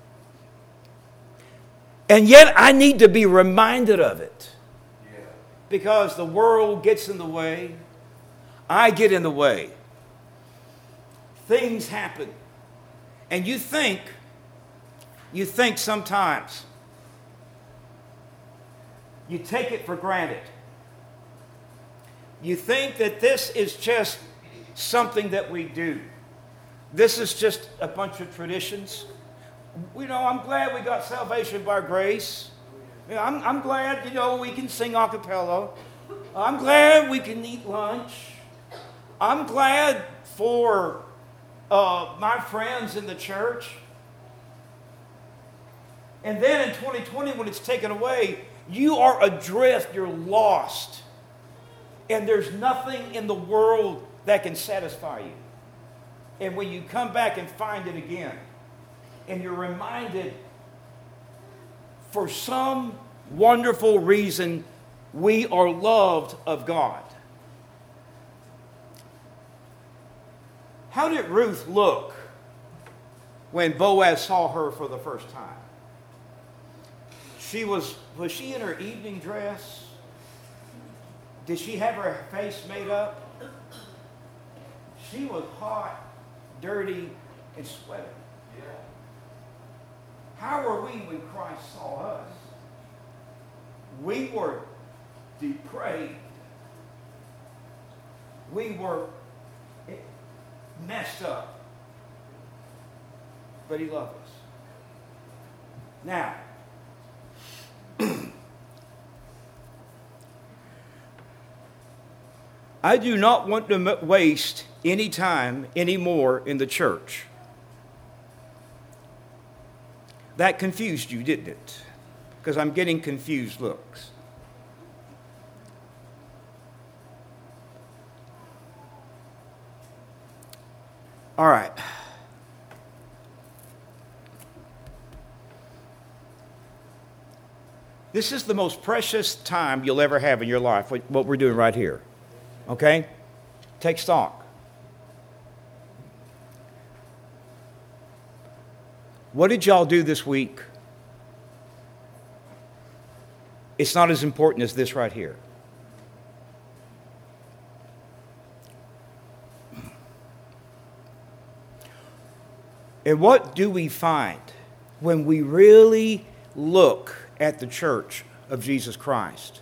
And yet I need to be reminded of it. Because the world gets in the way. I get in the way. Things happen. And you think sometimes, you take it for granted. You think that this is just something that we do. This is just a bunch of traditions. I'm glad we got salvation by grace. I'm glad, we can sing a cappella. I'm glad we can eat lunch. I'm glad for my friends in the church. And then in 2020, when it's taken away, you are adrift, you're lost. And there's nothing in the world that can satisfy you. And when you come back and find it again, and you're reminded, for some wonderful reason, we are loved of God. How did Ruth look when Boaz saw her for the first time? Was she in her evening dress? Did she have her face made up? She was hot, dirty, and sweating. Yeah. How were we when Christ saw us? We were depraved. We were messed up. But He loved us. Now, I do not want to waste any time anymore in the church. That confused you, didn't it? Because I'm getting confused looks. All right. This is the most precious time you'll ever have in your life, what we're doing right here. Okay? Take stock. What did y'all do this week? It's not as important as this right here. And what do we find when we really look at the church of Jesus Christ?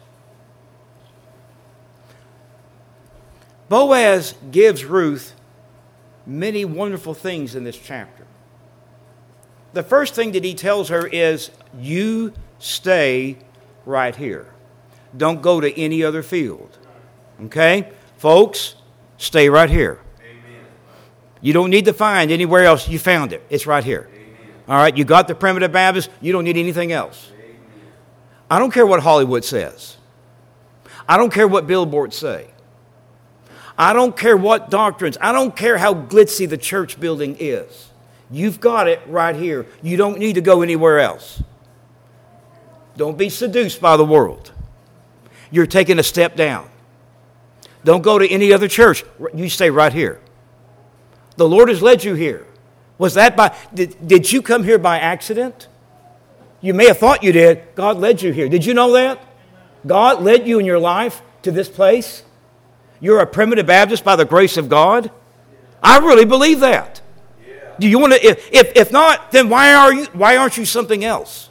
Boaz gives Ruth many wonderful things in this chapter. The first thing that he tells her is, you stay right here. Don't go to any other field. Okay? Folks, stay right here. Amen. You don't need to find anywhere else. You found it. It's right here. Amen. All right? You got the Primitive Baptist. You don't need anything else. Amen. I don't care what Hollywood says. I don't care what billboards say. I don't care what doctrines. I don't care how glitzy the church building is. You've got it right here. You don't need to go anywhere else. Don't be seduced by the world. You're taking a step down. Don't go to any other church. You stay right here. The Lord has led you here. Was that did you come here by accident? You may have thought you did. God led you here. Did you know that? God led you in your life to this place. You're a Primitive Baptist by the grace of God. I really believe that. Do you want to? If not, then why aren't you something else?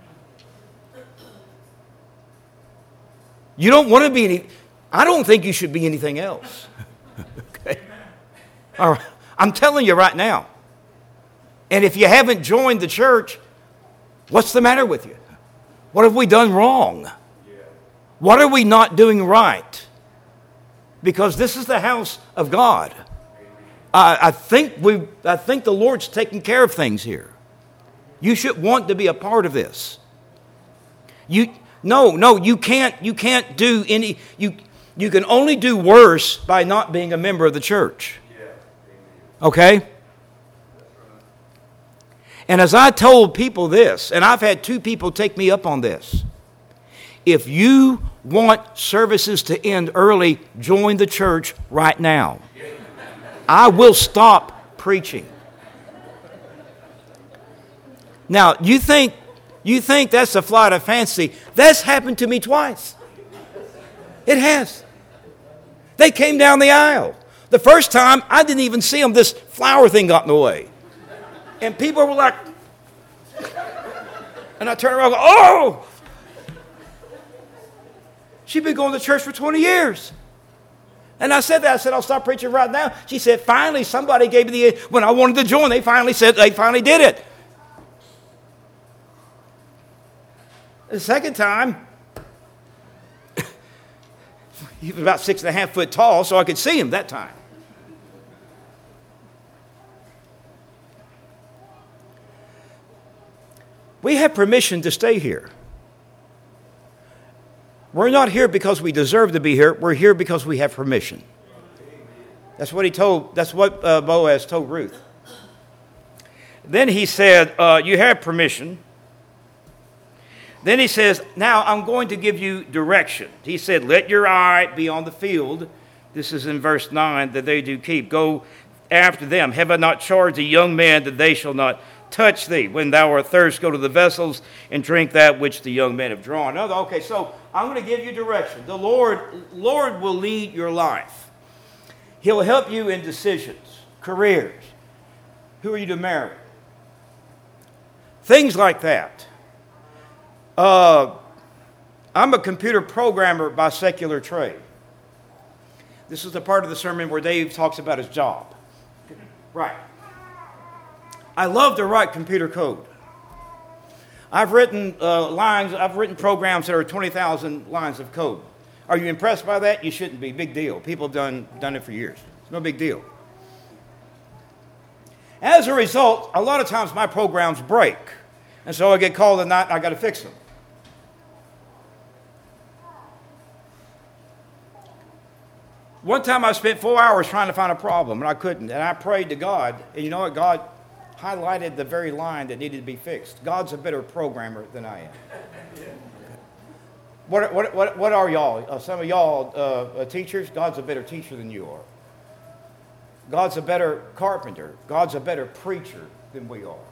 You don't want to be any. I don't think you should be anything else. Okay. All right. I'm telling you right now. And if you haven't joined the church, what's the matter with you? What have we done wrong? What are we not doing right? Because this is the house of God. I think the Lord's taking care of things here. You should want to be a part of this. You can't do any. You can only do worse by not being a member of the church. Okay? And as I told people this, and I've had 2 people take me up on this. If you want services to end early, join the church right now. I will stop preaching. Now, you think that's a flight of fancy. That's happened to me twice. It has. They came down the aisle. The first time, I didn't even see them. This flower thing got in the way. And people were like, and I turned around and go, oh! She'd been going to church for 20 years. And I said that. I said, I'll stop preaching right now. She said, finally, somebody gave me the, when I wanted to join, they finally did it. The second time, he was about 6.5 foot tall, so I could see him that time. We have permission to stay here. We're not here because we deserve to be here. We're here because we have permission. That's what Boaz told Ruth. Then he said, you have permission. Then he says, now I'm going to give you direction. He said, let your eye be on the field. This is in verse 9, that they do keep. Go after them. Have I not charged a young man that they shall not touch thee? When thou art thirst, go to the vessels and drink that which the young men have drawn. Okay, so I'm going to give you direction. The Lord will lead your life. He'll help you in decisions, careers. Who are you to marry? Things like that. I'm a computer programmer by secular trade. This is the part of the sermon where Dave talks about his job. Right. I love to write computer code. I've written programs that are 20,000 lines of code. Are you impressed by that? You shouldn't be. Big deal. People have done it for years. It's no big deal. As a result, a lot of times my programs break. And so I get called at night and I got to fix them. One time I spent 4 hours trying to find a problem and I couldn't. And I prayed to God. And you know what? God highlighted the very line that needed to be fixed. God's a better programmer than I am. What are y'all? Some of y'all teachers, God's a better teacher than you are. God's a better carpenter. God's a better preacher than we are.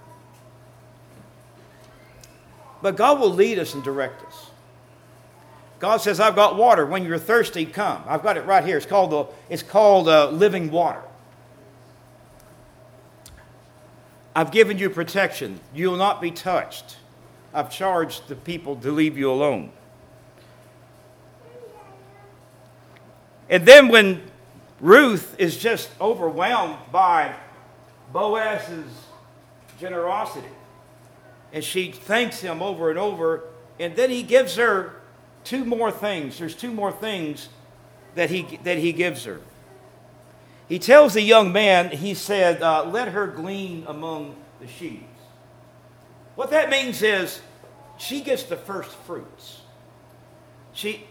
But God will lead us and direct us. God says, I've got water. When you're thirsty, come. I've got it right here. It's called living water. I've given you protection. You will not be touched. I've charged the people to leave you alone. And then when Ruth is just overwhelmed by Boaz's generosity, and she thanks him over and over, and then he gives her two more things. There's two more things that he gives her. He tells the young man, he said, let her glean among the sheaves. What that means is she gets the first fruits. She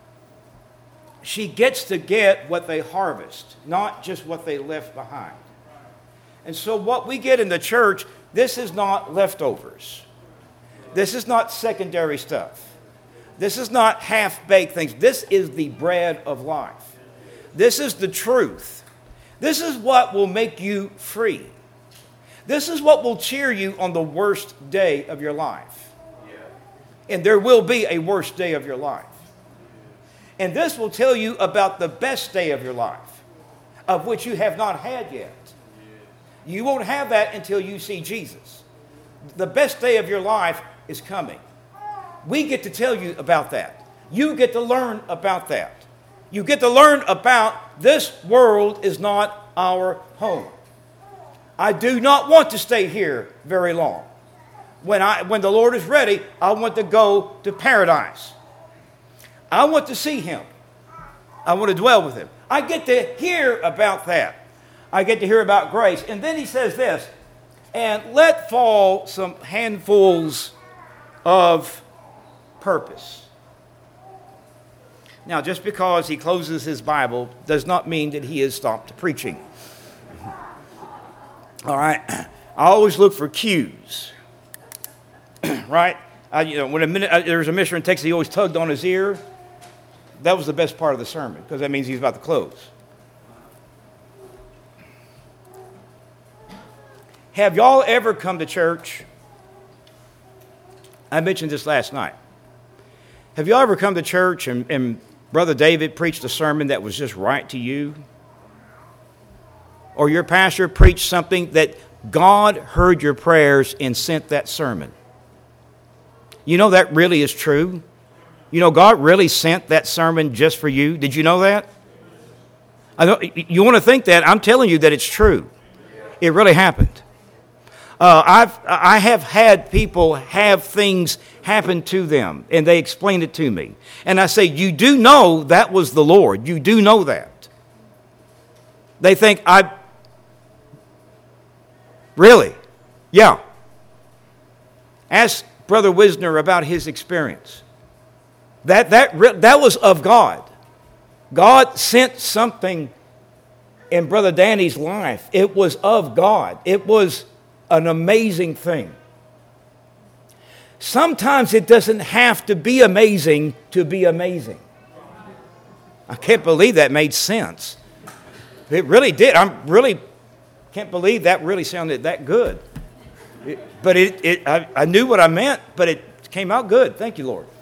gets to get what they harvest, not just what they left behind. And so what we get in the church, this is not leftovers. This is not secondary stuff. This is not half-baked things. This is the bread of life. This is the truth. This is what will make you free. This is what will cheer you on the worst day of your life. And there will be a worst day of your life. And this will tell you about the best day of your life, of which you have not had yet. You won't have that until you see Jesus. The best day of your life is coming. We get to tell you about that. You get to learn about that. You get to learn about this world is not our home. I do not want to stay here very long. When the Lord is ready, I want to go to paradise. I want to see Him. I want to dwell with Him. I get to hear about that. I get to hear about grace. And then he says this, and let fall some handfuls of purpose. Now, just because he closes his Bible does not mean that he has stopped preaching. All right? I always look for cues. Right? When there was a missionary in Texas, he always tugged on his ear. That was the best part of the sermon, because that means he's about to close. Have y'all ever come to church? I mentioned this last night. Have y'all ever come to church and Brother David preached a sermon that was just right to you? Or your pastor preached something that God heard your prayers and sent that sermon. You know that really is true? You know, God really sent that sermon just for you. Did you know that? You want to think that? I'm telling you that it's true. It really happened. I have had people have things happen to them, and they explain it to me. And I say, you do know that was the Lord. You do know that. They think, really? Yeah. Ask Brother Wisner about his experience. That was of God. God sent something in Brother Danny's life. It was of God. It was an amazing thing. Sometimes it doesn't have to be amazing to be amazing. I can't believe that made sense. It really did. I really can't believe that really sounded that good. I knew what I meant, but it came out good. Thank you, Lord.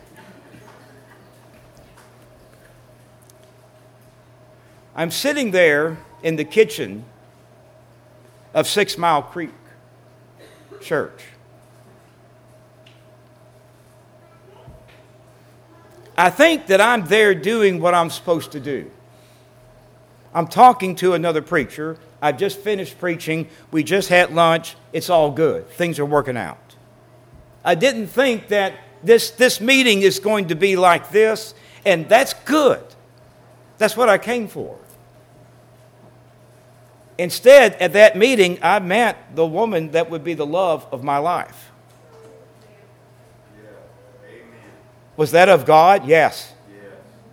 I'm sitting there in the kitchen of 6 Mile Creek Church. I think that I'm there doing what I'm supposed to do. I'm talking to another preacher. I've just finished preaching. We just had lunch. It's all good. Things are working out. I didn't think that this meeting is going to be like this, and that's good. That's what I came for. Instead, at that meeting, I met the woman that would be the love of my life.
Yeah. Amen.
Was that of God? Yes.
Yes.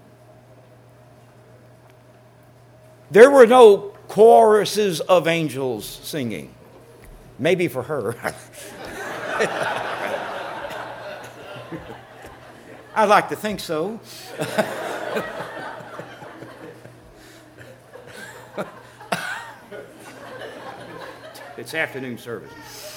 There were no choruses of angels singing. Maybe for her. I'd like to think so. It's afternoon service.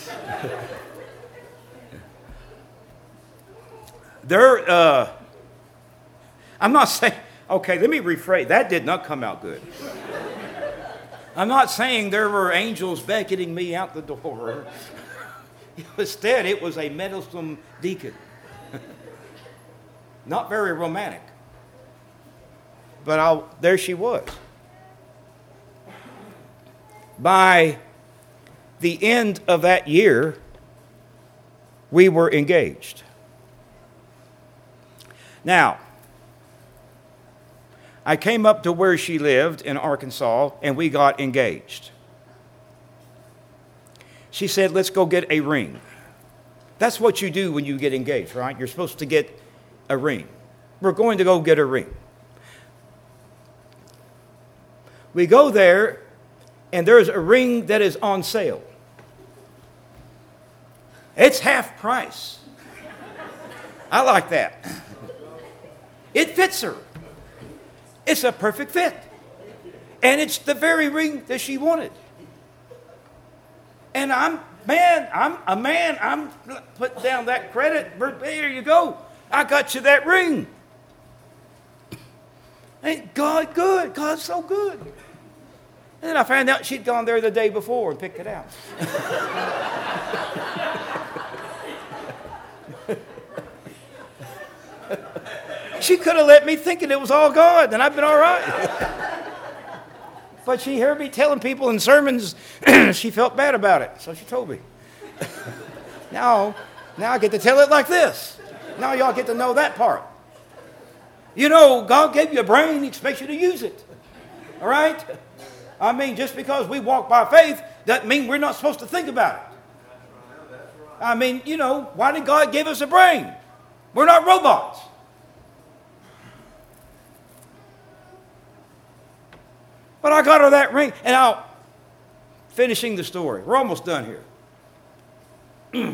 I'm not saying, okay, let me rephrase. That did not come out good. I'm not saying there were angels beckoning me out the door. Instead, it was a meddlesome deacon. Not very romantic. But there she was. By the end of that year, we were engaged. Now, I came up to where she lived in Arkansas, and we got engaged. She said, let's go get a ring. That's what you do when you get engaged, right? You're supposed to get a ring. We're going to go get a ring. We go there, and there's a ring that is on sale. It's half price. I like that. It fits her. It's a perfect fit. And it's the very ring that she wanted. And I'm putting down that credit. There you go. I got you that ring. Ain't God good? God's so good. And then I found out she'd gone there the day before and picked it out. She could have let me thinking it was all God, and I've been all right. But she heard me telling people in sermons, she felt bad about it, so she told me. Now I get to tell it like this. Now y'all get to know that part. You know, God gave you a brain, He expects you to use it. All right? I mean, just because we walk by faith doesn't mean we're not supposed to think about it. I mean, you know, why did God give us a brain? We're not robots. But I got her that ring, and now, finishing the story. We're almost done here.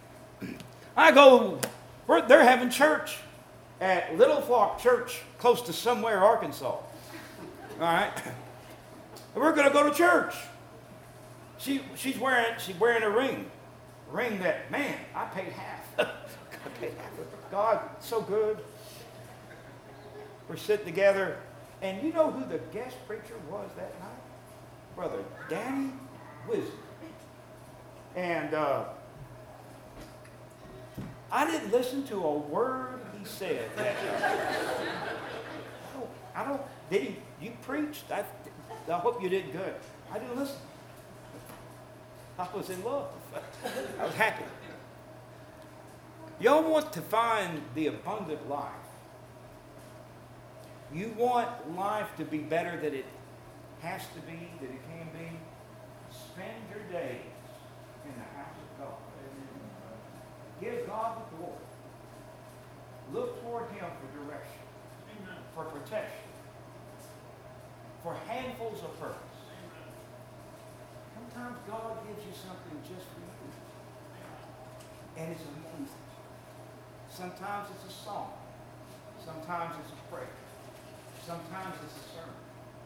They're having church at Little Flock Church, close to somewhere, Arkansas. All right? And we're going to go to church. She's wearing a ring. A ring that, man, I paid half. I paid half. God, so good. We're sitting together. And you know who the guest preacher was that night? Brother Danny Wisner. And I didn't listen to a word he said that day. I don't, you preached? I hope you did good. I didn't listen. I was in love. I was happy. Y'all want to find the abundant life. You want life to be better than it has to be, that it can be. Spend your days in the house of God. Give God the glory. Look toward Him for direction, for protection, for handfuls of purpose. Sometimes God gives you something just for you. And it's amazing. Sometimes it's a song. Sometimes it's a prayer. Sometimes it's a sermon.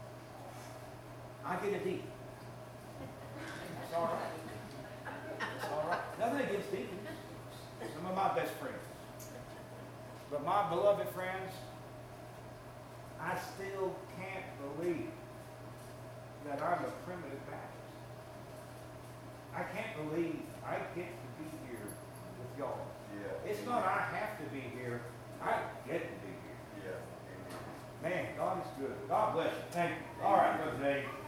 I get a deacon. It's all right. It's all right. Nothing against deacons. Some of my best friends. But my beloved friends, I still can't believe that I'm a primitive Baptist. I can't believe I get to be here with y'all. Yeah. It's not I have to be here. I get to be here. Yeah. Man, God is good. God bless you. Thank you. All right, Brother Dave.